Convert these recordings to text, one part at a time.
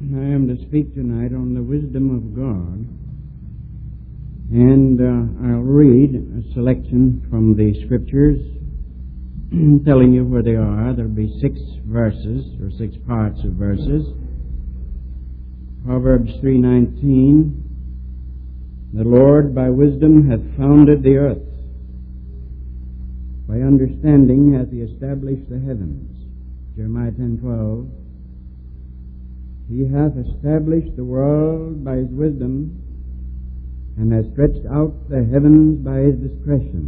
I am to speak tonight on the wisdom of God, and I'll read a selection from the Scriptures, telling you where they are. There'll be 6 verses, or 6 parts of verses. Proverbs 3:19, "The Lord by wisdom hath founded the earth. By understanding hath he established the heavens." Jeremiah 10:12, "He hath established the world by his wisdom, and has stretched out the heavens by his discretion."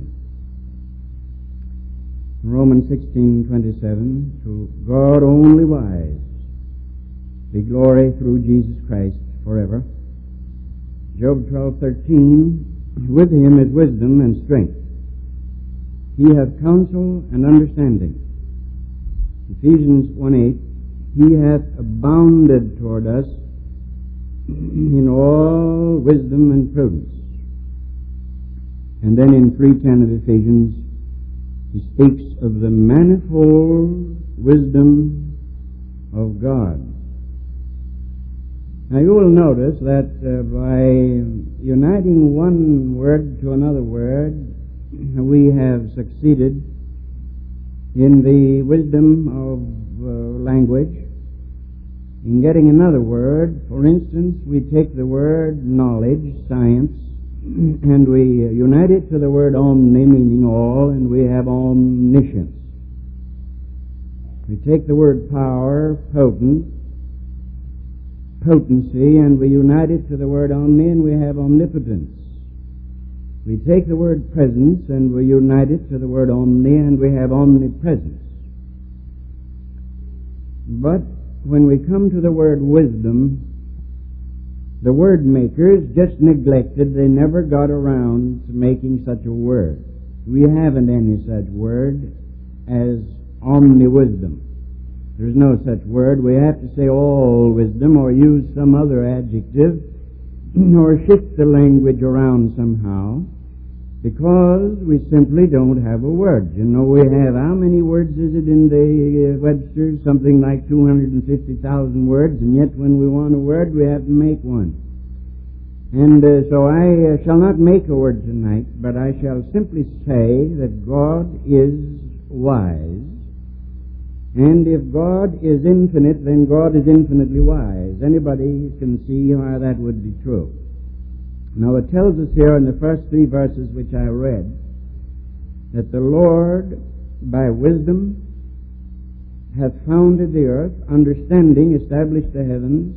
Romans 16:27, "To God only wise be glory through Jesus Christ forever." Job 12:13, "With him is wisdom and strength. He hath counsel and understanding." Ephesians 1:8, "He hath abounded toward us in all wisdom and prudence." And then in 3:10 of Ephesians, he speaks of the manifold wisdom of God. Now you will notice that by uniting one word to another word, we have succeeded in the wisdom of language. In getting another word, for instance, we take the word knowledge, science, and we unite it to the word omni, meaning all, and we have omniscience. We take the word power, potency, and we unite it to the word omni, and we have omnipotence. We take the word presence and we unite it to the word omni, and we have omnipresence. But when we come to the word wisdom, the word makers just neglected. They never got around to making such a word. We haven't any such word as omni-wisdom. There's no such word. We have to say all wisdom, or use some other adjective, or shift the language around somehow, because we simply don't have a word. You know, we have, how many words is it in the Webster? Something like 250,000 words, and yet when we want a word, we have to make one. And so I shall not make a word tonight, but I shall simply say that God is wise. And if God is infinite, then God is infinitely wise. Anybody can see how that would be true. Now it tells us here in the first 3 verses which I read that the Lord by wisdom hath founded the earth, understanding established the heavens,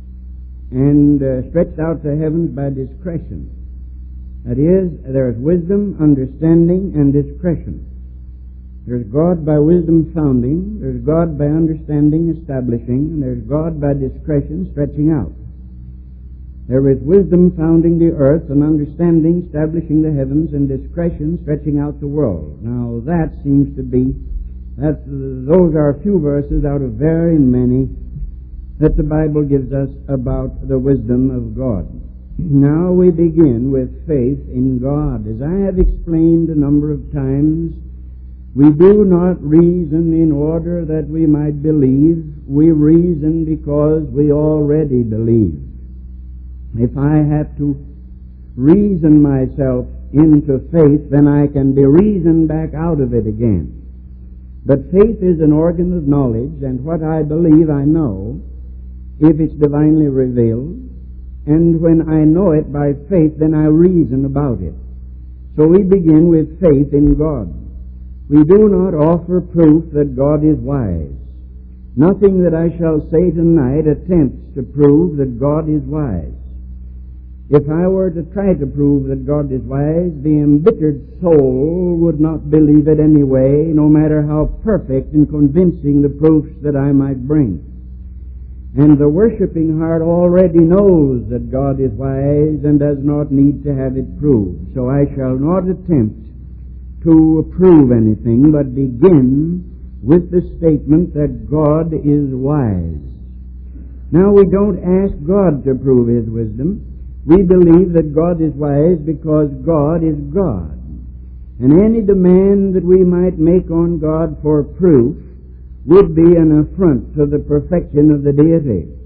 and stretched out the heavens by discretion. That is, there is wisdom, understanding, and discretion. There's God by wisdom founding, there's God by understanding establishing, and there's God by discretion stretching out. There is wisdom founding the earth, and understanding establishing the heavens, and discretion stretching out the world. Now that seems to be, those are a few verses out of very many that the Bible gives us about the wisdom of God. Now we begin with faith in God. As I have explained a number of times, we do not reason in order that we might believe. We reason because we already believe. If I have to reason myself into faith, then I can be reasoned back out of it again. But faith is an organ of knowledge, and what I believe I know, if it's divinely revealed. And when I know it by faith, then I reason about it. So we begin with faith in God. We do not offer proof that God is wise. Nothing that I shall say tonight attempts to prove that God is wise. If I were to try to prove that God is wise, the embittered soul would not believe it anyway, no matter how perfect and convincing the proofs that I might bring. And the worshiping heart already knows that God is wise and does not need to have it proved. So I shall not attempt to prove anything, but begin with the statement that God is wise. Now we don't ask God to prove His wisdom. We believe that God is wise because God is God. And any demand that we might make on God for proof would be an affront to the perfection of the deity.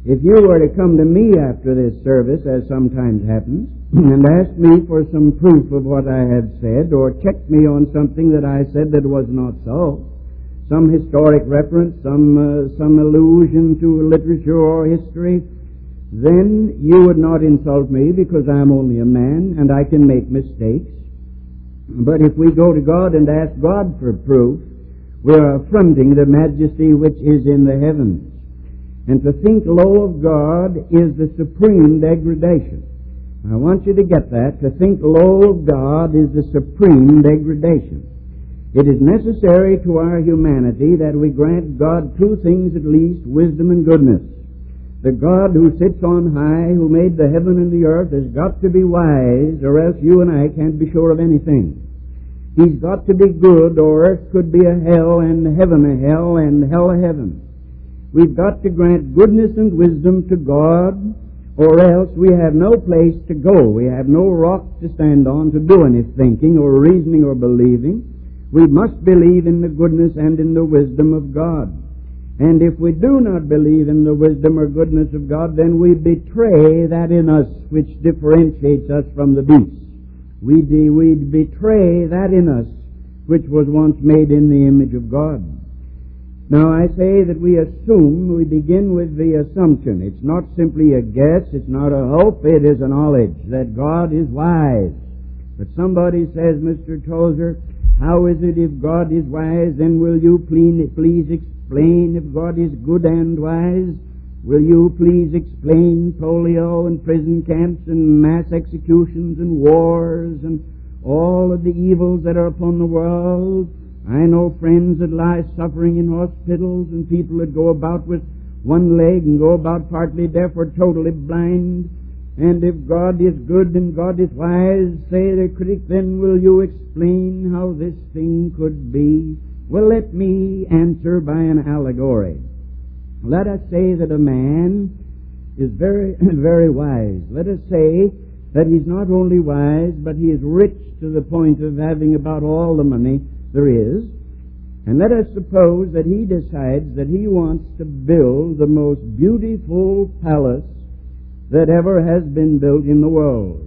If you were to come to me after this service, as sometimes happens, and ask me for some proof of what I had said, or check me on something that I said that was not so, some historic reference, some allusion to literature or history, then you would not insult me because I'm only a man and I can make mistakes. But if we go to God and ask God for proof, we're affronting the majesty which is in the heavens. And to think low of God is the supreme degradation. I want you to get that. To think low of God is the supreme degradation. It is necessary to our humanity that we grant God two things at least, wisdom and goodness. The God who sits on high, who made the heaven and the earth, has got to be wise, or else you and I can't be sure of anything. He's got to be good, or earth could be a hell, and heaven a hell, and hell a heaven. We've got to grant goodness and wisdom to God, or else we have no place to go. We have no rock to stand on to do any thinking or reasoning or believing. We must believe in the goodness and in the wisdom of God. And if we do not believe in the wisdom or goodness of God, then we betray that in us which differentiates us from the beasts. We betray that in us which was once made in the image of God. Now I say that we begin with the assumption. It's not simply a guess, it's not a hope, it is a knowledge that God is wise. But somebody says, Mr. Tozer, how is it if God is wise, then will you please explain if God is good and wise? Will you please explain polio and prison camps and mass executions and wars and all of the evils that are upon the world? I know friends that lie suffering in hospitals and people that go about with one leg and go about partly deaf or totally blind. And if God is good and God is wise, say the critic, then will you explain how this thing could be? Well, let me answer by an allegory. Let us say that a man is very, very wise. Let us say that he's not only wise, but he is rich to the point of having about all the money there is. And let us suppose that he decides that he wants to build the most beautiful palace that ever has been built in the world.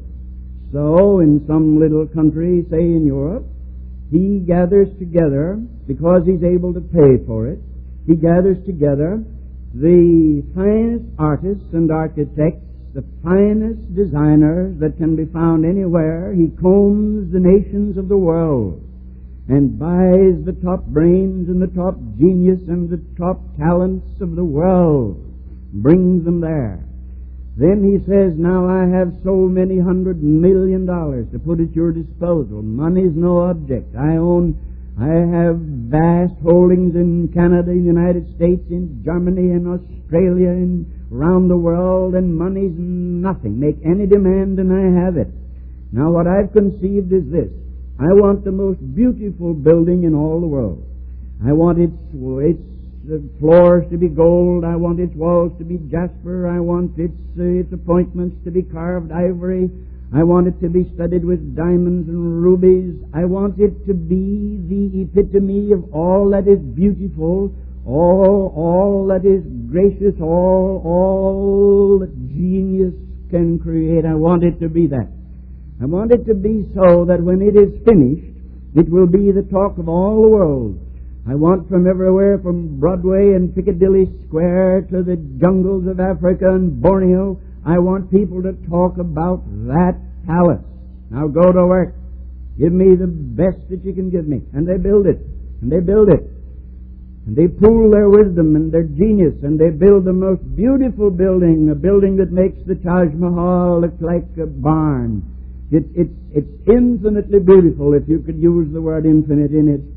So, in some little country, say in Europe, he gathers together, because he's able to pay for it, he gathers together the finest artists and architects, the finest designers that can be found anywhere. He combs the nations of the world and buys the top brains and the top genius and the top talents of the world, brings them there. Then he says, now I have so many $100 million to put at your disposal. Money's no object. I have vast holdings in Canada, in the United States, in Germany, in Australia, and around the world, and money's nothing. Make any demand and I have it. Now what I've conceived is this. I want the most beautiful building in all the world. I want its floors to be gold. I want its walls to be jasper. I want its appointments to be carved ivory. I want it to be studded with diamonds and rubies. I want it to be the epitome of all that is beautiful, all that is gracious, all that genius can create. I want it to be that. I want it to be so that when it is finished, it will be the talk of all the world. I want from everywhere, from Broadway and Piccadilly Square to the jungles of Africa and Borneo, I want people to talk about that palace. Now go to work. Give me the best that you can give me. And they build it. And they build it. And they pool their wisdom and their genius, and they build the most beautiful building, a building that makes the Taj Mahal look like a barn. It's infinitely beautiful, if you could use the word infinite in its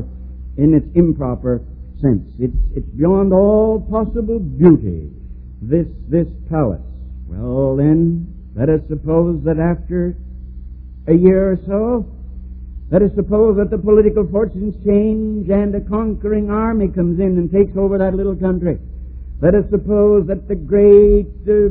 improper sense. It's beyond all possible beauty, this palace. Well then, let us suppose that after a year or so, let us suppose that the political fortunes change and a conquering army comes in and takes over that little country. Let us suppose that the great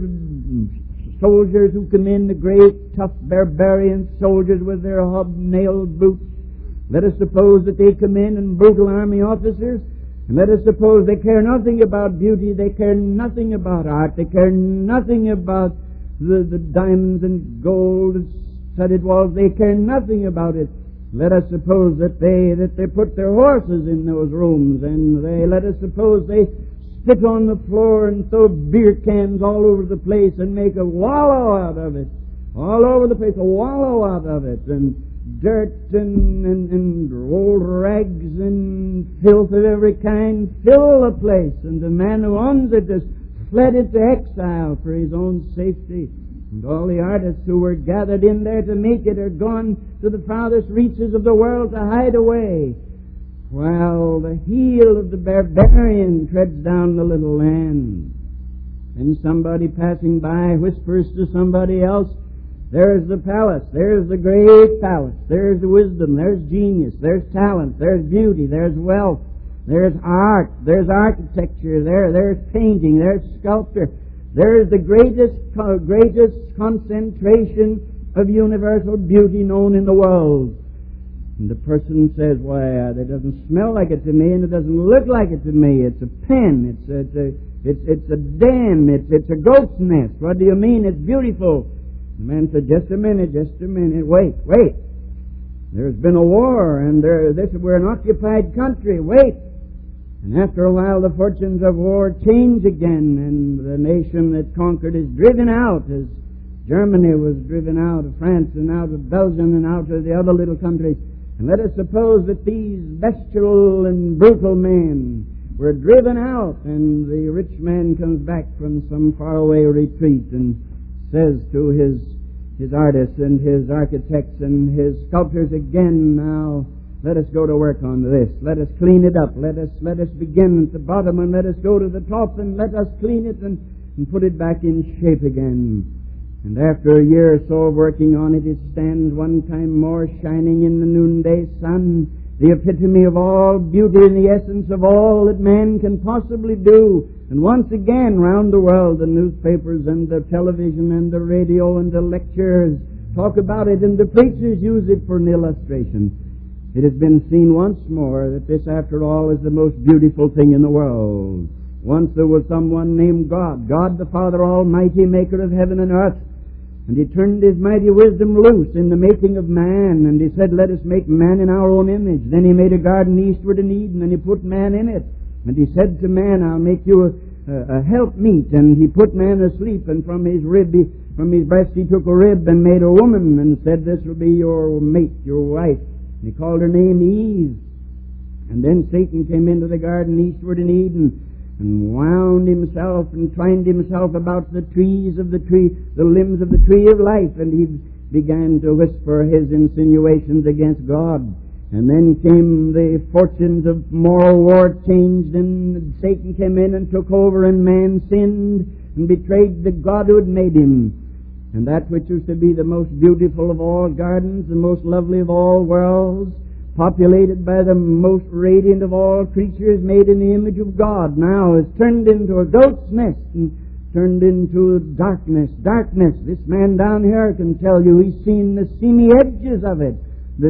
soldiers who come in, the great tough barbarian soldiers with their hobnailed boots, let us suppose that they come in and brutal army officers, And let us suppose they care nothing about beauty, they care nothing about art, they care nothing about the diamonds and gold studded walls, they care nothing about it. Let us suppose that they put their horses in those rooms, and let us suppose they spit on the floor and throw beer cans all over the place and make a wallow out of it. All over the place, a wallow out of it, and dirt and old rags and filth of every kind fill the place, and the man who owns it has fled into exile for his own safety. And all the artists who were gathered in there to make it are gone to the farthest reaches of the world to hide away, while the heel of the barbarian treads down the little land. And somebody passing by whispers to somebody else, "There's the palace, there's the great palace, there's the wisdom, there's genius, there's talent, there's beauty, there's wealth, there's art, there's architecture, there's painting, there's sculpture. There's the greatest concentration of universal beauty known in the world." And the person says, "Why, that doesn't smell like it to me, and it doesn't look like it to me. It's a pen, it's a den, it's a goat's nest. What do you mean? It's beautiful." The man said, just a minute, wait. There's been a war, and we're an occupied country, wait. And after a while the fortunes of war change again, and the nation that conquered is driven out, as Germany was driven out of France and out of Belgium and out of the other little countries. And let us suppose that these bestial and brutal men were driven out, and the rich man comes back from some faraway retreat and says to his artists and his architects and his sculptors again, "Now let us go to work on this. Let us clean it up. Let us begin at the bottom, and let us go to the top, and let us clean it and put it back in shape again." And after a year or so of working on it, it stands one time more shining in the noonday sun, the epitome of all beauty and the essence of all that man can possibly do. And once again, round the world, the newspapers and the television and the radio and the lectures talk about it, and the preachers use it for an illustration. It has been seen once more that this, after all, is the most beautiful thing in the world. Once there was someone named God the Father Almighty, maker of heaven and earth, and He turned His mighty wisdom loose in the making of man, and He said, "Let us make man in our own image." Then He made a garden eastward in Eden, and He put man in it. And He said to man, "I'll make you a helpmeet." And He put man asleep, and from his breast He took a rib and made a woman, and said, "This will be your mate, your wife." And He called her name Eve. And then Satan came into the garden eastward in Eden, and wound himself and twined himself about the limbs of the tree of life, and he began to whisper his insinuations against God. And then came the fortunes of moral war changed, and Satan came in and took over, and man sinned and betrayed the God who had made him. And that which used to be the most beautiful of all gardens, the most lovely of all worlds, populated by the most radiant of all creatures made in the image of God, now is turned into a goat's nest and turned into darkness. Darkness. This man down here can tell you he's seen the seamy edges of it, the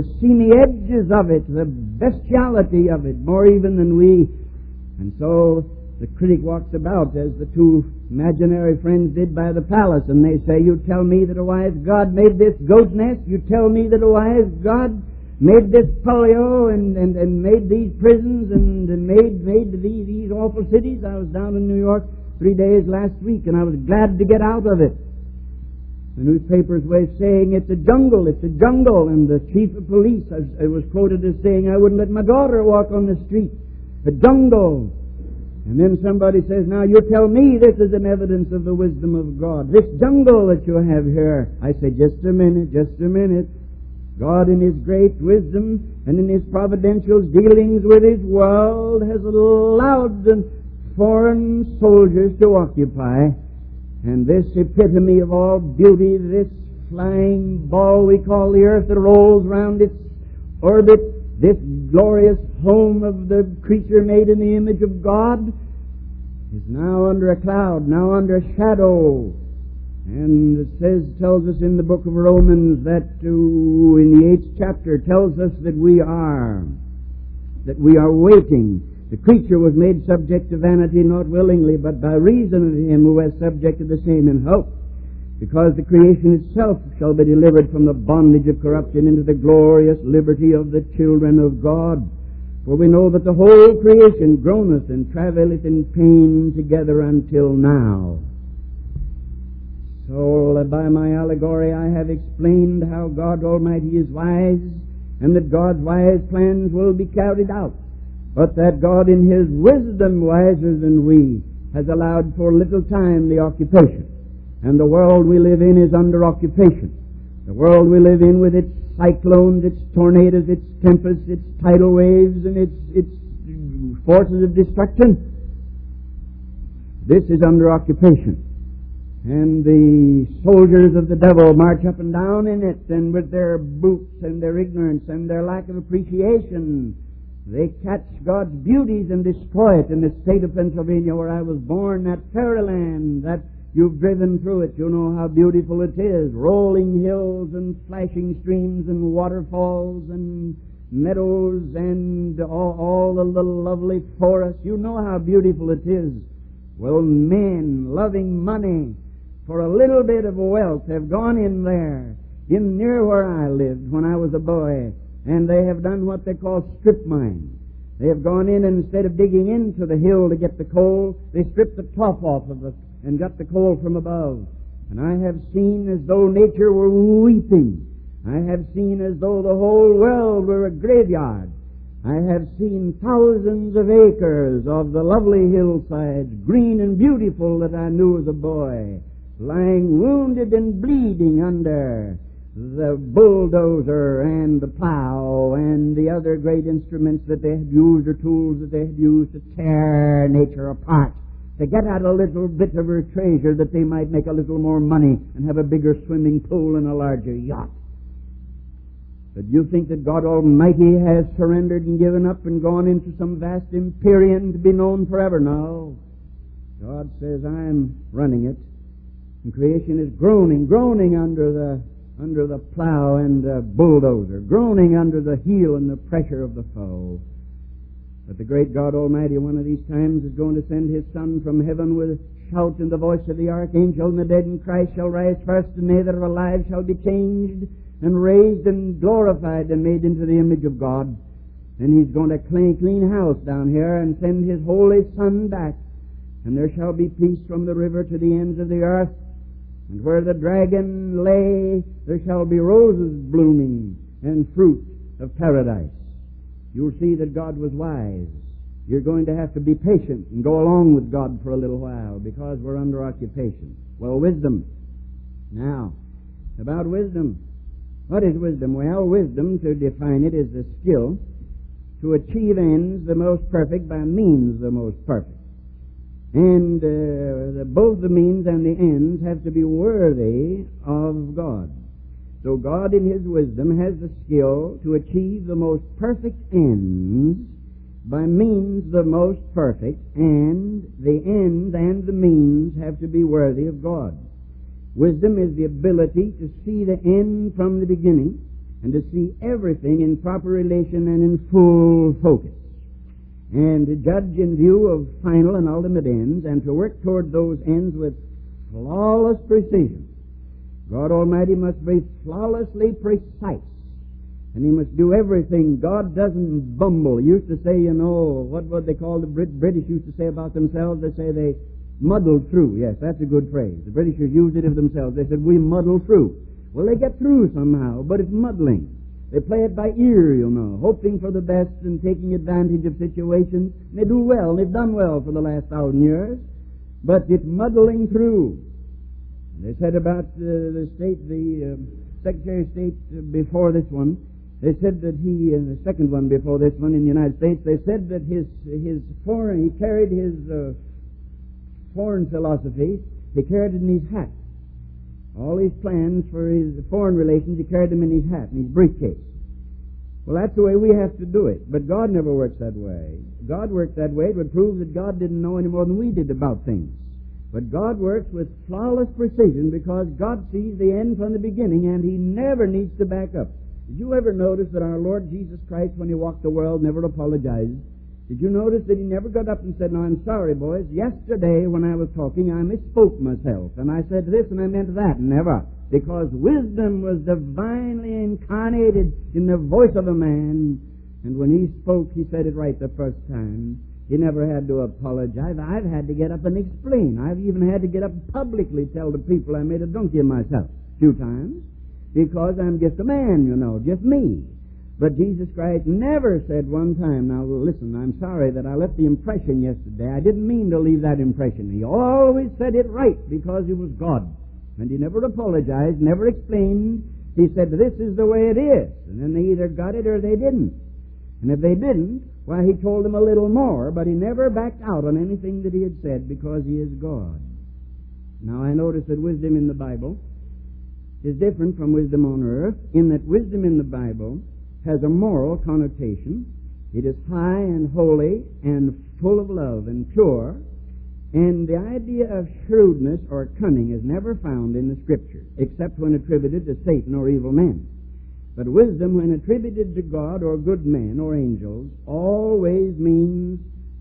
bestiality of it, more even than we. And so the critic walks about as the two imaginary friends did by the palace, and they say, "You tell me that a wise God made this goat's nest? You tell me that a wise God made this polio and made these prisons and made these awful cities?" I was down in New York 3 days last week, and I was glad to get out of it. The newspapers were saying it's a jungle, and the chief of police was quoted as saying, "I wouldn't let my daughter walk on the street. A jungle." And then somebody says, "Now you tell me this is an evidence of the wisdom of God, this jungle that you have here." I say, just a minute. God in His great wisdom and in His providential dealings with His world has allowed the foreign soldiers to occupy. And this epitome of all beauty, this flying ball we call the earth that rolls round its orbit, this glorious home of the creature made in the image of God, is now under a cloud, now under a shadow. And it tells us in the book of Romans that in the 8th chapter tells us that we are waiting The creature was made subject to vanity, not willingly, but by reason of him who has subjected the same in hope. Because the creation itself shall be delivered from the bondage of corruption into the glorious liberty of the children of God. For we know that the whole creation groaneth and travaileth in pain together until now. So by my allegory I have explained how God Almighty is wise, and that God's wise plans will be carried out, but that God in His wisdom, wiser than we, has allowed for little time the occupation. And the world we live in is under occupation. The world we live in with its cyclones, its tornadoes, its tempests, its tidal waves, and its forces of destruction. This is under occupation. And the soldiers of the devil march up and down in it, and with their boots and their ignorance and their lack of appreciation, they catch God's beauties and destroy it. In the state of Pennsylvania where I was born, that fairyland, that you've driven through it, you know how beautiful it is. Rolling hills and flashing streams and waterfalls and meadows and all the little lovely forests. You know how beautiful it is. Well, men loving money for a little bit of wealth have gone in there, in near where I lived when I was a boy, and they have done what they call strip mine. They have gone in, and instead of digging into the hill to get the coal, they stripped the top off of it and got the coal from above. And I have seen as though nature were weeping. I have seen as though the whole world were a graveyard. I have seen thousands of acres of the lovely hillsides, green and beautiful, that I knew as a boy, lying wounded and bleeding under the bulldozer and the plow and the other great instruments that they had used, or tools that they had used to tear nature apart, to get at a little bit of her treasure that they might make a little more money and have a bigger swimming pool and a larger yacht. But you think that God Almighty has surrendered and given up and gone into some vast empyrean to be known forever? No. God says, I'm running it. And creation is groaning under the plow and the bulldozer, groaning under the heel and the pressure of the foe. But the great God Almighty one of these times is going to send His Son from heaven with a shout and the voice of the archangel, and the dead in Christ shall rise first, and they that are alive shall be changed and raised and glorified and made into the image of God. And He's going to clean house down here and send His Holy Son back. And there shall be peace from the river to the ends of the earth. And where the dragon lay, there shall be roses blooming and fruit of paradise. You'll see that God was wise. You're going to have to be patient and go along with God for a little while, because we're under occupation. Well, wisdom. Now, about wisdom. What is wisdom? Well, wisdom, to define it, is the skill to achieve ends the most perfect by means the most perfect. And both the means and the ends have to be worthy of God. So God in His wisdom has the skill to achieve the most perfect ends by means the most perfect, and the ends and the means have to be worthy of God. Wisdom is the ability to see the end from the beginning and to see everything in proper relation and in full focus, and to judge in view of final and ultimate ends, and to work toward those ends with flawless precision. God Almighty must be flawlessly precise, and He must do everything. God doesn't bumble. He used to say, what would they call the British used to say about themselves? They say they muddled through. Yes, that's a good phrase. The Britishers used it of themselves. They said, we muddle through. Well, they get through somehow, but it's muddling. They play it by ear, hoping for the best and taking advantage of situations. And they do well. They've done well for the last 1,000 years. But it's muddling through. They said about the Secretary of State before this one, they said that the second one before this one in the United States, they said that he carried his foreign philosophy, he carried it in his hat. All his plans for his foreign relations, he carried them in his hat, in his briefcase. Well, that's the way we have to do it. But God never works that way. God worked that way. It would prove that God didn't know any more than we did about things. But God works with flawless precision, because God sees the end from the beginning, and He never needs to back up. Did you ever notice that our Lord Jesus Christ, when He walked the world, never apologized? Did you notice that he never got up and said, "No, I'm sorry, boys. Yesterday when I was talking, I misspoke myself, and I said this and I meant that." Never. Because wisdom was divinely incarnated in the voice of a man, and when he spoke, he said it right the first time. He never had to apologize. I've had to get up and explain. I've even had to get up and publicly tell the people I made a donkey of myself a few times, because I'm just a man, just me. But Jesus Christ never said one time, "Now listen, I'm sorry that I left the impression yesterday. I didn't mean to leave that impression." He always said it right because he was God. And he never apologized, never explained. He said, "This is the way it is." And then they either got it or they didn't. And if they didn't, why, he told them a little more, but he never backed out on anything that he had said because he is God. Now I notice that wisdom in the Bible is different from wisdom on earth, in that wisdom in the Bible has a moral connotation. It is high and holy and full of love and pure. And the idea of shrewdness or cunning is never found in the Scripture, except when attributed to Satan or evil men. But wisdom, when attributed to God or good men or angels, always means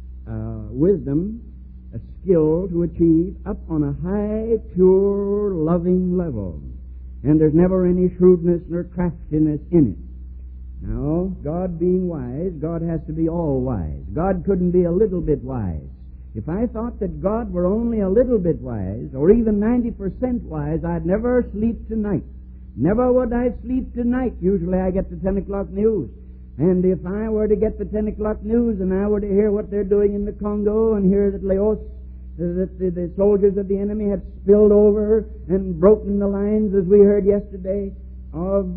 wisdom, a skill to achieve up on a high, pure, loving level. And there's never any shrewdness nor craftiness in it. Now, God being wise, God has to be all wise. God couldn't be a little bit wise. If I thought that God were only a little bit wise, or even 90% wise, I'd never sleep tonight. Never would I sleep tonight. Usually I get the 10 o'clock news. And if I were to get the 10 o'clock news and I were to hear what they're doing in the Congo and hear that Laos, that the soldiers of the enemy had spilled over and broken the lines, as we heard yesterday, of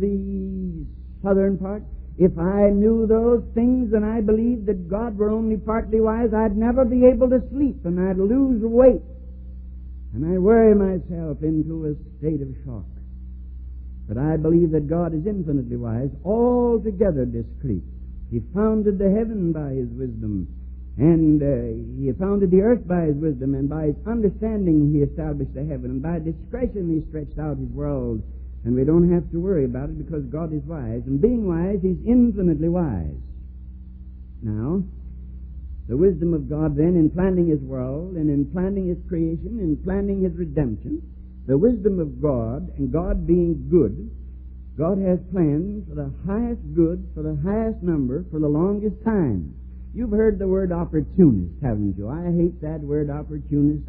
the southern part, if I knew those things and I believed that God were only partly wise, I'd never be able to sleep and I'd lose weight. And I'd worry myself into a state of shock. But I believe that God is infinitely wise, altogether discreet. He founded the heaven by His wisdom, and He founded the earth by His wisdom, and by His understanding He established the heaven, and by discretion He stretched out His world. And we don't have to worry about it because God is wise. And being wise, He's infinitely wise. Now, the wisdom of God then in planning His world and in planning His creation, in planning His redemption, the wisdom of God and God being good, God has planned for the highest good, for the highest number, for the longest time. You've heard the word opportunist, haven't you? I hate that word opportunist.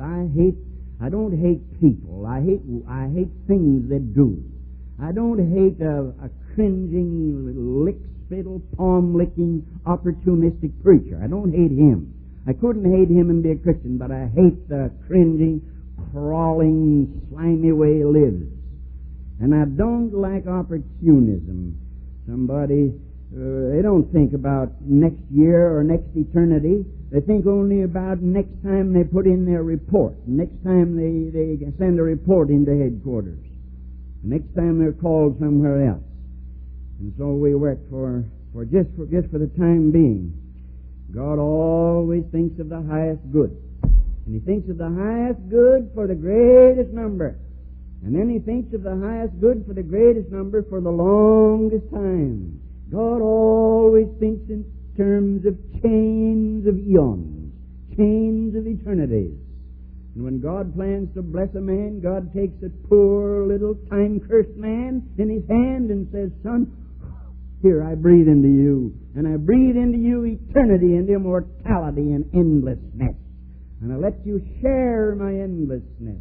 I don't hate people. I hate things that do. I don't hate a cringing, lick-spittle, palm-licking, opportunistic preacher. I don't hate him. I couldn't hate him and be a Christian, but I hate the cringing, crawling, slimy way he lives. And I don't like opportunism. Somebody, they don't think about next year or next eternity. They think only about next time they put in their report, next time they send a report into headquarters. Next time they're called somewhere else. And so we work for just for the time being. God always thinks of the highest good. And He thinks of the highest good for the greatest number. And then He thinks of the highest good for the greatest number for the longest time. God always thinks in terms of chains of eons, chains of eternities. And when God plans to bless a man, God takes a poor little time-cursed man in His hand and says, "Son, here I breathe into you. And I breathe into you eternity and immortality and endlessness. And I let you share my endlessness."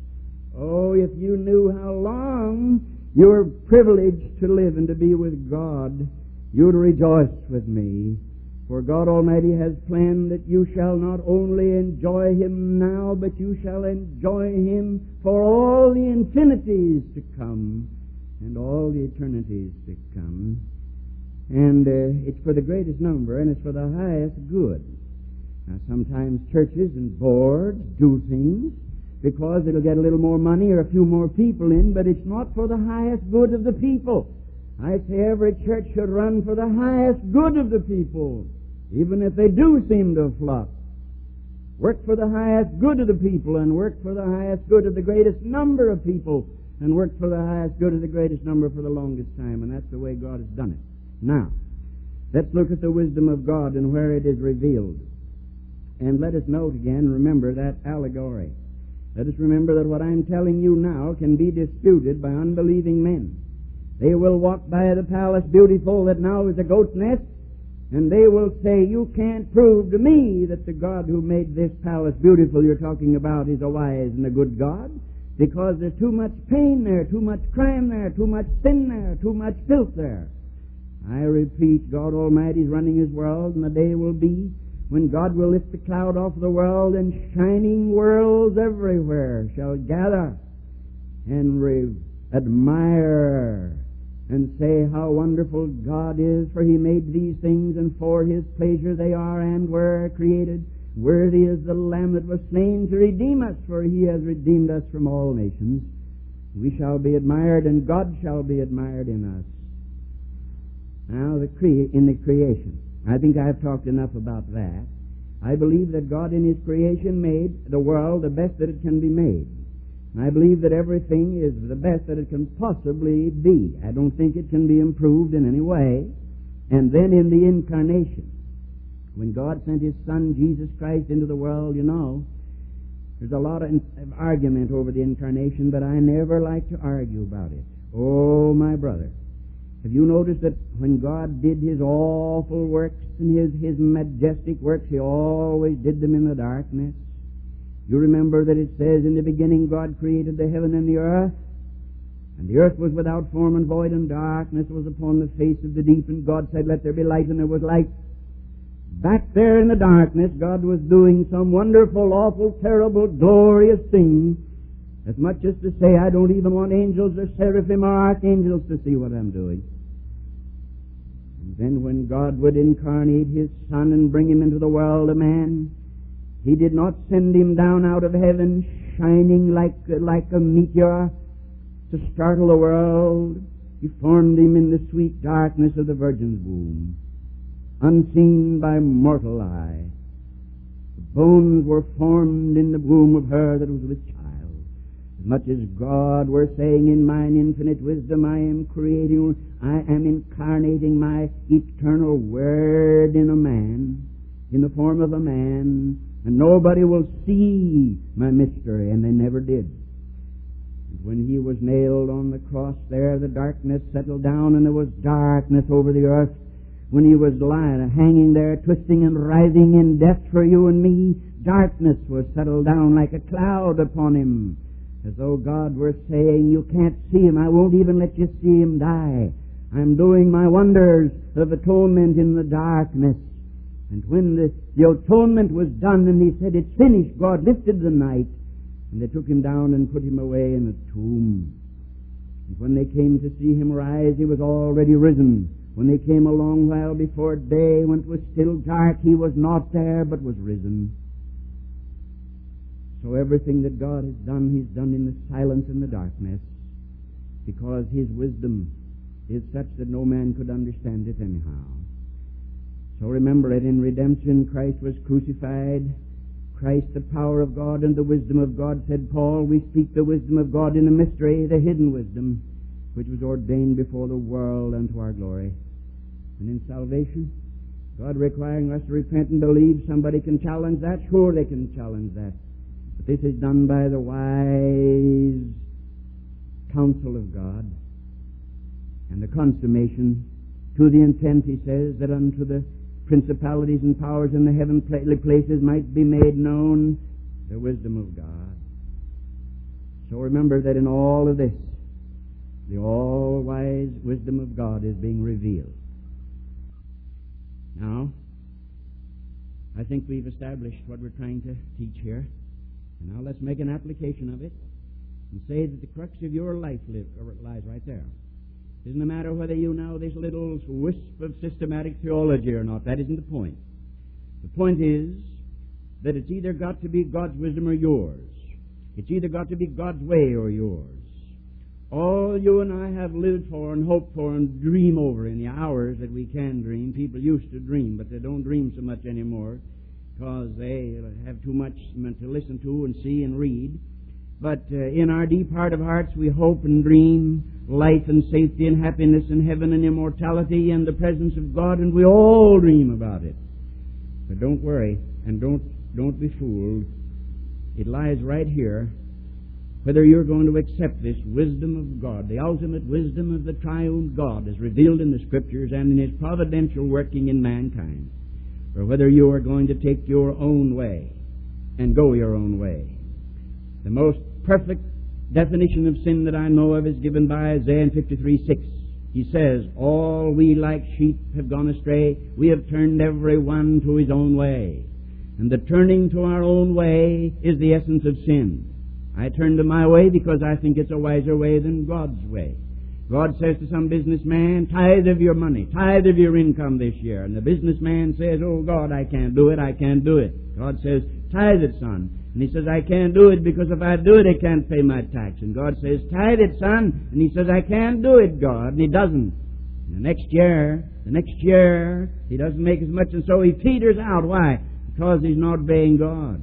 Oh, if you knew how long you're privileged to live and to be with God, you'd rejoice with me. For God Almighty has planned that you shall not only enjoy Him now, but you shall enjoy Him for all the infinities to come and all the eternities to come. And it's for the greatest number, and it's for the highest good. Now, sometimes churches and boards do things because it'll get a little more money or a few more people in, but it's not for the highest good of the people. I say every church should run for the highest good of the people, even if they do seem to flop. Work for the highest good of the people, and work for the highest good of the greatest number of people, and work for the highest good of the greatest number for the longest time. And that's the way God has done it. Now, Let's look at the wisdom of God and where it is revealed. And let us note again, remember that allegory. Let us remember that what I'm telling you now can be disputed by unbelieving men. They will walk by the palace beautiful that now is a goat's nest, and they will say, you can't prove to me that the God who made this palace beautiful you're talking about is a wise and a good God, because there's too much pain there, too much crime there, too much sin there, too much filth there. I repeat, God Almighty is running His world, and the day will be when God will lift the cloud off the world, and shining worlds everywhere shall gather and admire and say how wonderful God is, for He made these things, and for His pleasure they are and were created. Worthy is the Lamb that was slain to redeem us, for He has redeemed us from all nations. We shall be admired, and God shall be admired in us. Now, in the creation. I think I've talked enough about that. I believe that God in His creation made the world the best that it can be made. I believe that everything is the best that it can possibly be. I don't think it can be improved in any way. And then in the incarnation, when God sent His Son, Jesus Christ, into the world, there's a lot of argument over the incarnation, but I never like to argue about it. Oh, my brother. Have you noticed that when God did His awful works and His majestic works, He always did them in the darkness? You remember that it says, in the beginning God created the heaven and the earth, and the earth was without form and void, and darkness was upon the face of the deep, and God said, let there be light, and there was light. Back there in the darkness, God was doing some wonderful, awful, terrible, glorious thing, as much as to say, I don't even want angels or seraphim or archangels to see what I'm doing. And then when God would incarnate His Son and bring Him into the world a man, He did not send Him down out of heaven shining like a meteor to startle the world. He formed Him in the sweet darkness of the Virgin's womb, unseen by mortal eye. The bones were formed in the womb of her that was with child. As much as God were saying, in mine infinite wisdom I am incarnating my eternal Word in a man, in the form of a man, and nobody will see my mystery, and they never did. And when He was nailed on the cross there, the darkness settled down, and there was darkness over the earth. When He was lying, hanging there, twisting and writhing in death for you and me, darkness was settled down like a cloud upon Him, as though God were saying, you can't see Him, I won't even let you see Him die. I'm doing my wonders of atonement in the darkness. And when the atonement was done and He said, it's finished, God lifted the night, and they took Him down and put Him away in a tomb. And when they came to see Him rise, He was already risen. When they came a long while before day, when it was still dark, He was not there, but was risen. So everything that God has done, He's done in the silence and the darkness, because His wisdom is such that no man could understand it anyhow. So remember it, in redemption Christ was crucified. Christ, the power of God and the wisdom of God, said Paul, we speak the wisdom of God in a mystery, the hidden wisdom, which was ordained before the world unto our glory. And in salvation, God requiring us to repent and believe, somebody can challenge that? Sure, they can challenge that. But this is done by the wise counsel of God, and the consummation to the intent, he says, that unto the principalities and powers in the heavenly places might be made known the wisdom of God. So remember that in all of this, the all-wise wisdom of God is being revealed. Now, I think we've established what we're trying to teach here. And now let's make an application of it and say that the crux of your life lies right there. It isn't a matter whether you know this little wisp of systematic theology or not. That isn't the point. The point is that it's either got to be God's wisdom or yours. It's either got to be God's way or yours. All you and I have lived for and hoped for and dream over in the hours that we can dream. People used to dream, but they don't dream so much anymore because they have too much to listen to and see and read. But in our deep heart of hearts we hope and dream life and safety and happiness and heaven and immortality and the presence of God, and we all dream about it. But don't worry, and don't be fooled. It lies right here, whether you're going to accept this wisdom of God, the ultimate wisdom of the triune God as revealed in the Scriptures and in His providential working in mankind, or whether you are going to take your own way and go your own way. The most perfect definition of sin that I know of is given by Isaiah 53:6. He says, "All we like sheep have gone astray. We have turned every one to his own way." And the turning to our own way is the essence of sin. I turn to my way because I think it's a wiser way than God's way. God says to some businessman, "Tithe of your money, tithe of your income this year." And the businessman says, "Oh God, I can't do it, I can't do it." God says, "Tithe it, son." And he says, "I can't do it because if I do it, I can't pay my tax." And God says, "Tithe it, son." And he says, "I can't do it, God." And he doesn't. And the next year, he doesn't make as much, and so he peters out. Why? Because he's not obeying God.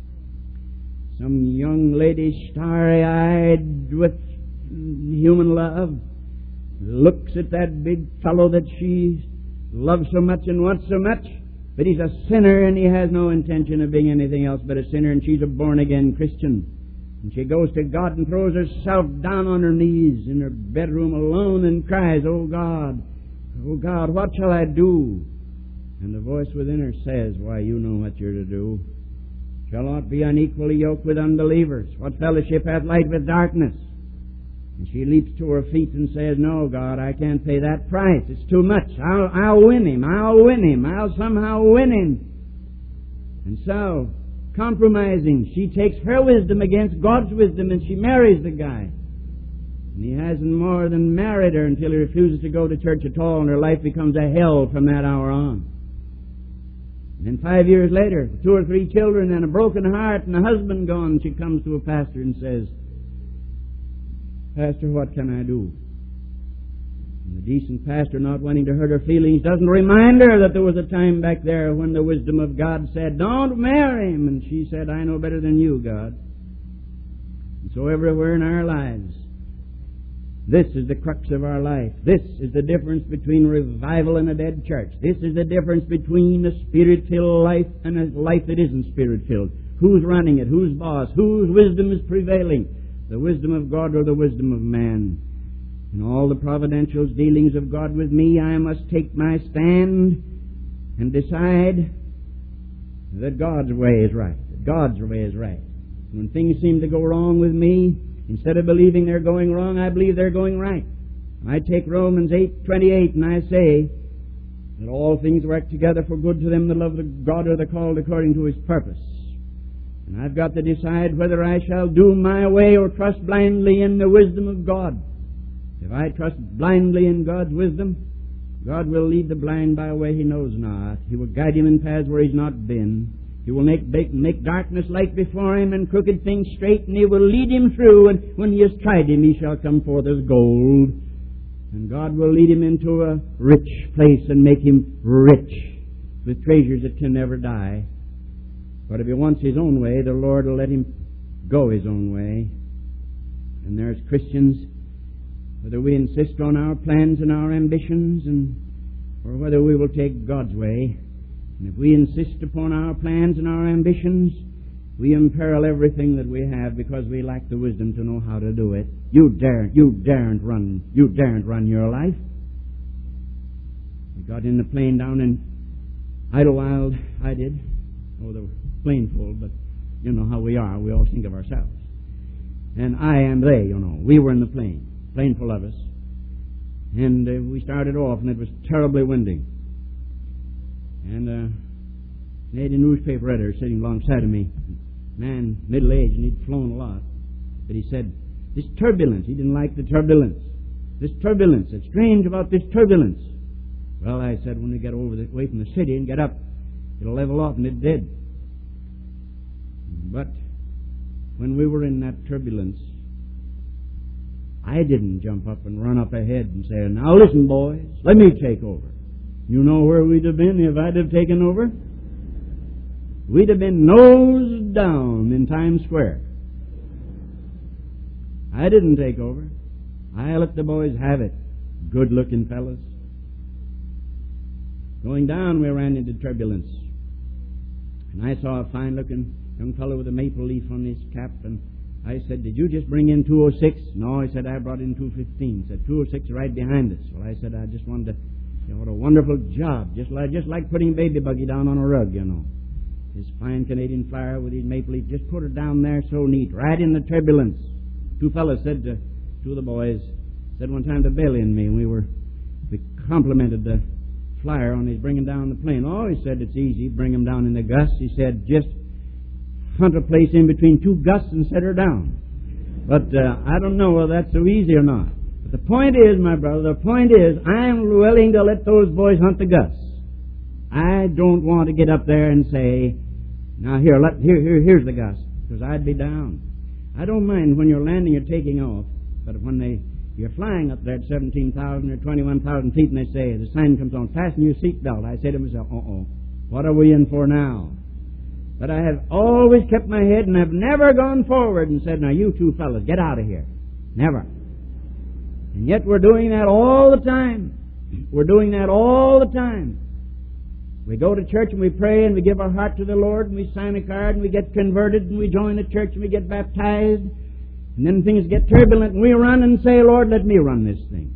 Some young lady, starry-eyed with human love, looks at that big fellow that she loves so much and wants so much, but he's a sinner and he has no intention of being anything else but a sinner, and she's a born-again Christian. And she goes to God and throws herself down on her knees in her bedroom alone and cries, "Oh God, what shall I do?" And the voice within her says, "Why, you know what you're to do. Shall not be unequally yoked with unbelievers. What fellowship hath light with darkness?" And she leaps to her feet and says, "No, God, I can't pay that price. It's too much. I'll win him. I'll somehow win him." And so, compromising, she takes her wisdom against God's wisdom and she marries the guy. And he hasn't more than married her until he refuses to go to church at all, and her life becomes a hell from that hour on. And then 5 years later, 2 or 3 children and a broken heart and a husband gone, she comes to a pastor and says, "Pastor, what can I do?" And the decent pastor, not wanting to hurt her feelings, doesn't remind her that there was a time back there when the wisdom of God said, "Don't marry him." And she said, "I know better than you, God." And so everywhere in our lives, this is the crux of our life. This is the difference between revival and a dead church. This is the difference between a Spirit-filled life and a life that isn't Spirit-filled. Who's running it? Who's boss? Whose wisdom is prevailing? The wisdom of God or the wisdom of man? In all the providential dealings of God with me, I must take my stand and decide that God's way is right. That God's way is right. When things seem to go wrong with me, instead of believing they're going wrong, I believe they're going right. I take Romans 8:28 and I say that all things work together for good to them that love God or are called according to His purpose. And I've got to decide whether I shall do my way or trust blindly in the wisdom of God. If I trust blindly in God's wisdom, God will lead the blind by a way he knows not. He will guide him in paths where he's not been. He will make darkness light before him and crooked things straight, and he will lead him through, and when he has tried him, he shall come forth as gold. And God will lead him into a rich place and make him rich with treasures that can never die. But if he wants his own way, the Lord will let him go his own way. And there's Christians, whether we insist on our plans and our ambitions, or whether we will take God's way. And if we insist upon our plans and our ambitions, we imperil everything that we have because we lack the wisdom to know how to do it. You daren't run your life. We got in the plane down in Idlewild. I did. Oh, the plane full, but you know how we are. We always think of ourselves. And I and they, we were in the plane full of us. And we started off, and it was terribly windy. And a Canadian newspaper editor sitting alongside of me, man, middle-aged, and he'd flown a lot. But he said, this turbulence, he didn't like the turbulence. This turbulence, it's strange about this turbulence. Well, I said, when we get away from the city and get up, it'll level off, and it did. But when we were in that turbulence, I didn't jump up and run up ahead and say, "Now listen, boys, let me take over." You know where we'd have been if I'd have taken over? We'd have been nose down in Times Square. I didn't take over. I let the boys have it. Good-looking fellas. Going down, we ran into turbulence. And I saw a fine-looking young fellow with a maple leaf on his cap, and I said, "Did you just bring in 206? "No," he said, "I brought in 215. He said, 206 right behind us." Well, I said, "I just wanted to, what a wonderful job. Just like putting baby buggy down on a rug, His fine Canadian Flyer with his maple leaf, just put her down there so neat, right in the turbulence." Two fellas said to two of the boys, said one time to Bailey and me, we complimented the Flyer on his bringing down the plane. "Oh," he said, "it's easy. Bring him down in the gusts." He said, "Just hunt a place in between two gusts and set her down." But I don't know whether that's so easy or not. But the point is, my brother, I'm willing to let those boys hunt the gusts. I don't want to get up there and say, "Now here's the gust," because I'd be down. I don't mind when you're landing or taking off, but when you're flying up there at 17,000 or 21,000 feet and they say, the sign comes on, "Fasten your seatbelt," I say to myself, what are we in for now? But I have always kept my head and have never gone forward and said, "Now you two fellas, get out of here." Never. And yet we're doing that all the time. We're doing that all the time. We go to church and we pray and we give our heart to the Lord and we sign a card and we get converted and we join the church and we get baptized. And then things get turbulent and we run and say, "Lord, let me run this thing."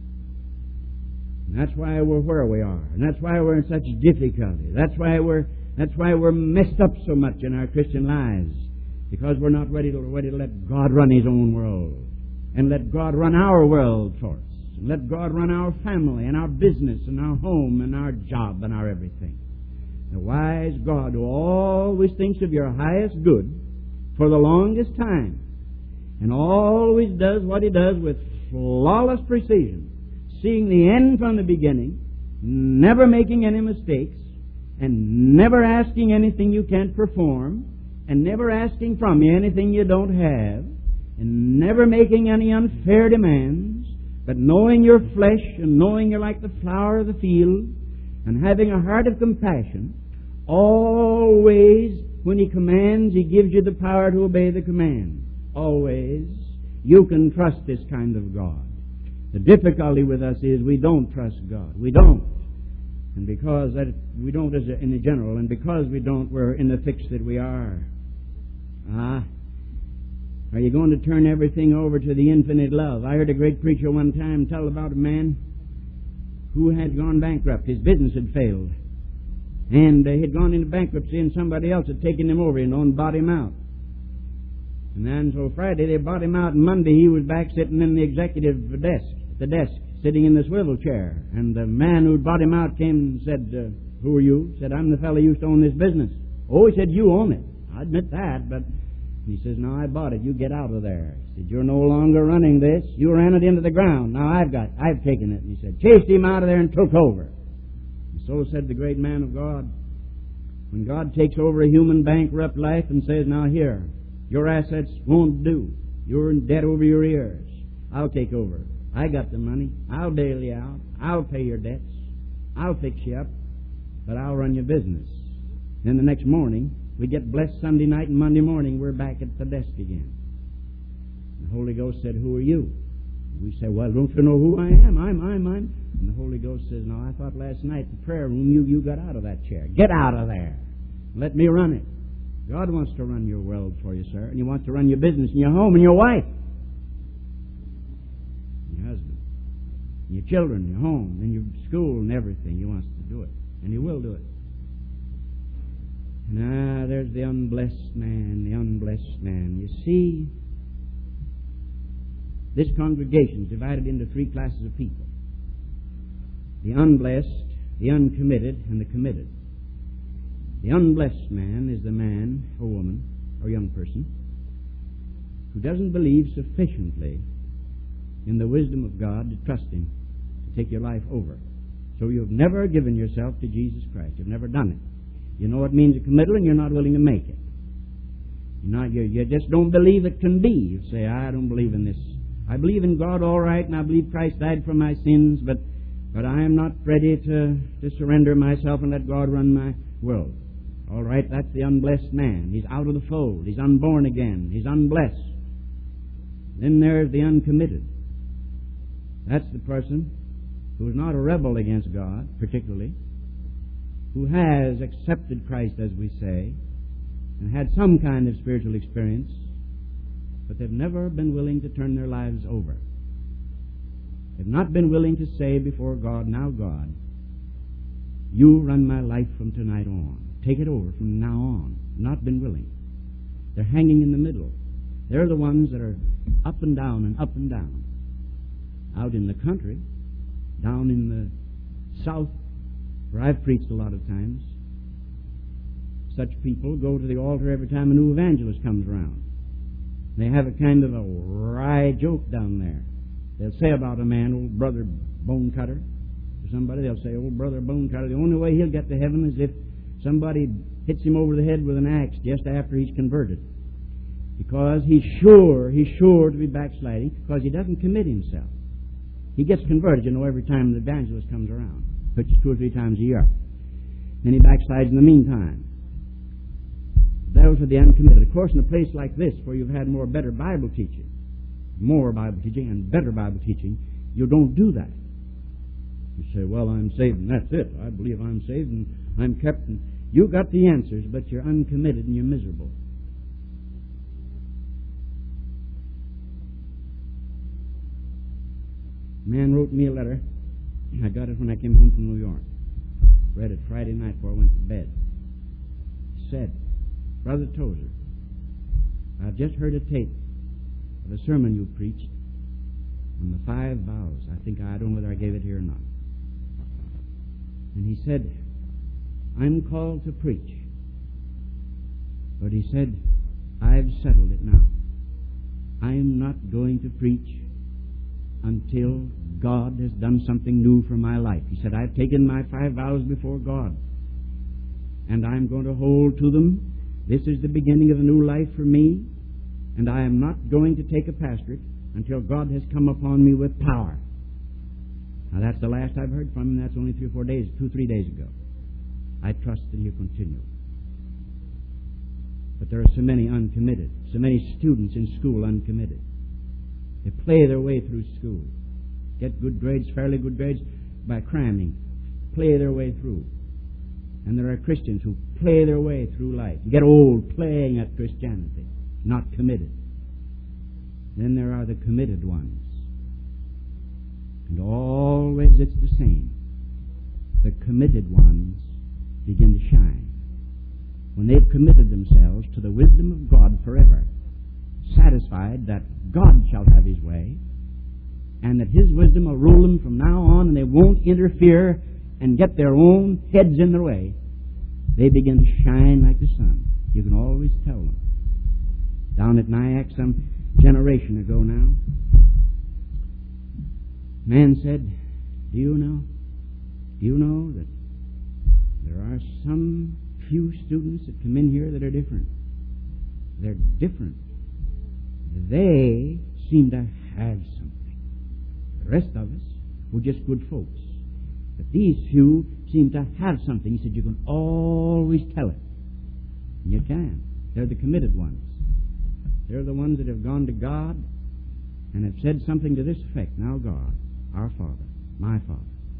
And that's why we're where we are. And that's why we're in such difficulty. That's why we're messed up so much in our Christian lives. Because we're not ready to let God run His own world. And let God run our world for us. And let God run our family and our business and our home and our job and our everything. The wise God who always thinks of your highest good for the longest time. And always does what He does with flawless precision. Seeing the end from the beginning. Never making any mistakes. And never asking anything you can't perform. And never asking from you anything you don't have. And never making any unfair demands. But knowing your flesh and knowing you're like the flower of the field. And having a heart of compassion. Always, when He commands, He gives you the power to obey the command. Always. You can trust this kind of God. The difficulty with us is we don't trust God. We don't. And because we don't in the general, and because we don't, we're in the fix that we are. Are you going to turn everything over to the infinite love? I heard a great preacher one time tell about a man who had gone bankrupt. His business had failed. And he had gone into bankruptcy and somebody else had taken him over and bought him out. And then so Friday they bought him out, and Monday he was back sitting in the executive desk, at the desk, sitting in the swivel chair. And the man who bought him out came and said, "Who are you?" He said, "I'm the fellow who used to own this business." "Oh," he said, "you own it." "I admit that, but..." He says, "No, I bought it. You get out of there." He said, "You're no longer running this. You ran it into the ground. Now I've taken it." And he said, chased him out of there and took over. And so said the great man of God. When God takes over a human bankrupt life and says, "Now here, your assets won't do. You're in debt over your ears. I'll take over. I got the money. I'll bail you out. I'll pay your debts. I'll fix you up. But I'll run your business." Then the next morning, we get blessed Sunday night, and Monday morning we're back at the desk again. The Holy Ghost said, "Who are you?" We say, "Well, don't you know who I am? I'm. And the Holy Ghost says, "No, I thought last night the prayer room you got out of that chair. Get out of there. Let me run it." God wants to run your world for you, sir. And He wants to run your business and your home and your wife. And your husband. And your children, your home, and your school and everything. He wants to do it. And He will do it. And there's the unblessed man, the unblessed man. You see, this congregation is divided into three classes of people. The unblessed, the uncommitted, and the committed. The unblessed man is the man or woman or young person who doesn't believe sufficiently in the wisdom of God to trust Him to take your life over. So you've never given yourself to Jesus Christ. You've never done it. You know what means a committal, and you're not willing to make it. You just don't believe it can be. You say, "I don't believe in this. I believe in God all right, and I believe Christ died for my sins, but I am not ready to surrender myself and let God run my world." All right, that's the unblessed man. He's out of the fold. He's unborn again. He's unblessed. Then there's the uncommitted. That's the person who is not a rebel against God, particularly, who has accepted Christ, as we say, and had some kind of spiritual experience, but they've never been willing to turn their lives over. They've not been willing to say before God, now God, you run my life from tonight on. Take it over from now on. Not been willing. They're hanging in the middle. They're the ones that are up and down and up and down. Out in the country, down in the south, where I've preached a lot of times, such people go to the altar every time a new evangelist comes around. They have a kind of a wry joke down there. They'll say about a man, old brother bone cutter, to somebody, they'll say, old brother bone cutter, the only way he'll get to heaven is if somebody hits him over the head with an axe just after he's converted. Because he's sure to be backsliding, because he doesn't commit himself. He gets converted, every time the evangelist comes around, which is 2 or 3 times a year. Then he backslides in the meantime. Those are the uncommitted. Of course, in a place like this, where you've had more better Bible teaching and better Bible teaching, you don't do that. You say, well, I'm saved and that's it. I believe I'm saved and I'm kept. And you got the answers, but you're uncommitted and you're miserable. A man wrote me a letter. I got it when I came home from New York. Read it Friday night before I went to bed. He said, Brother Tozer, I've just heard a tape of a sermon you preached on the 5 vows. I don't know whether I gave it here or not. And he said, I'm called to preach. But he said, I've settled it now. I'm not going to preach until God has done something new for my life. He said, I've taken my 5 vows before God, and I'm going to hold to them. This is the beginning of a new life for me, and I am not going to take a pastorate until God has come upon me with power. Now, that's the last I've heard from him. That's only 2 or 3 days ago. I trust that he'll continue. But there are so many uncommitted, so many students in school uncommitted. They play their way through school, get good grades, fairly good grades, by cramming, play their way through. And there are Christians who play their way through life, get old playing at Christianity, not committed. Then there are the committed ones. And always it's the same. The committed ones begin to shine when they've committed themselves to the wisdom of God forever, satisfied that God shall have His way, and that His wisdom will rule them from now on, and they won't interfere and get their own heads in their way. They begin to shine like the sun. You can always tell them. Down at Nyack some generation ago now, man said, do you know that there are some few students that come in here that are different? They're different. They seem to have something. The rest of us, we're just good folks. But these few seem to have something. He said, you can always tell it. And you can. They're the committed ones. They're the ones that have gone to God and have said something to this effect. Now God, our Father, my Father,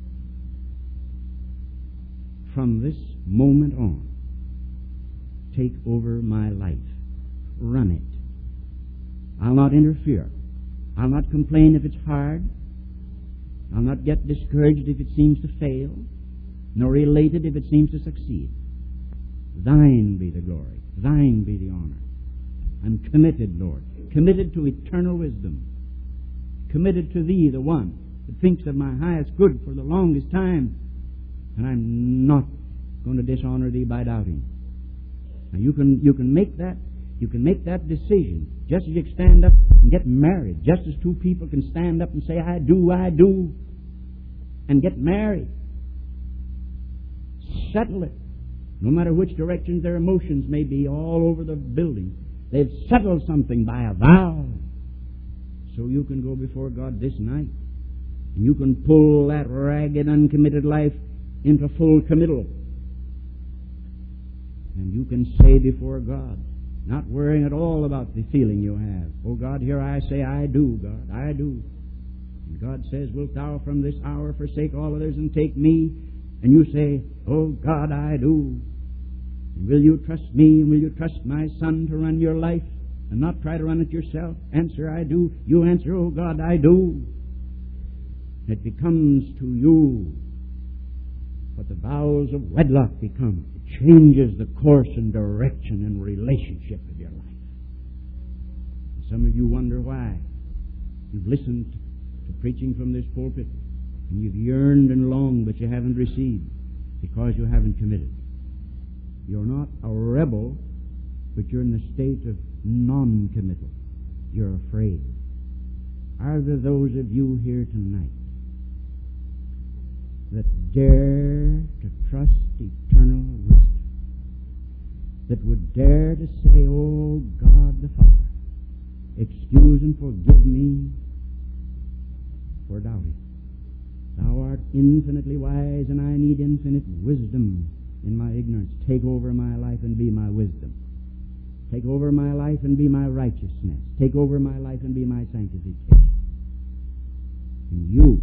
from this moment on, take over my life. Run it. I'll not interfere. I'll not complain if it's hard. I'll not get discouraged if it seems to fail, nor elated if it seems to succeed. Thine be the glory. Thine be the honor. I'm committed, Lord. Committed to eternal wisdom. Committed to Thee, the one that thinks of my highest good for the longest time. And I'm not going to dishonor Thee by doubting. Now you can make that decision just as you stand up and get married. Just as two people can stand up and say, I do, and get married. Settle it. No matter which directions their emotions may be all over the building, they've settled something by a vow. So you can go before God this night, and you can pull that ragged, uncommitted life into full committal. And you can say before God, Not worrying at all about the feeling you have. Oh God, here I say, I do, God, I do. And God says, wilt thou from this hour forsake all others and take me? And you say, oh God, I do. And will you trust me, and will you trust my Son to run your life and not try to run it yourself? Answer, I do. You answer, oh God, I do. It becomes to you what the vows of wedlock become. It changes the course and direction and relationship of your life. And some of you wonder why. You've listened to preaching from this pulpit, and you've yearned and longed, but you haven't received because you haven't committed. You're not a rebel, but you're in the state of non-committal. You're afraid. Are there those of you here tonight that dare to trust eternal wisdom, that would dare to say, oh God the Father, excuse and forgive me for doubting. Thou art infinitely wise, and I need infinite wisdom in my ignorance. Take over my life and be my wisdom. Take over my life and be my righteousness. Take over my life and be my sanctification. And you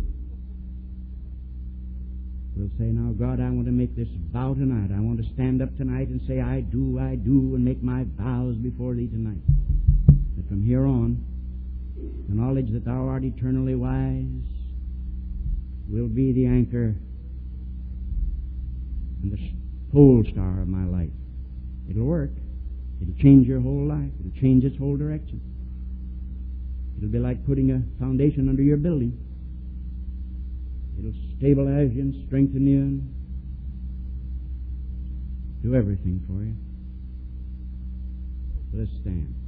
will say, now God, I want to make this vow tonight. I want to stand up tonight and say, I do, and make my vows before Thee tonight. That from here on, the knowledge that Thou art eternally wise will be the anchor and the pole star of my life. It'll work. It'll change your whole life. It'll change its whole direction. It'll be like putting a foundation under your building. It'll stabilize you and strengthen you and do everything for you. Let's stand.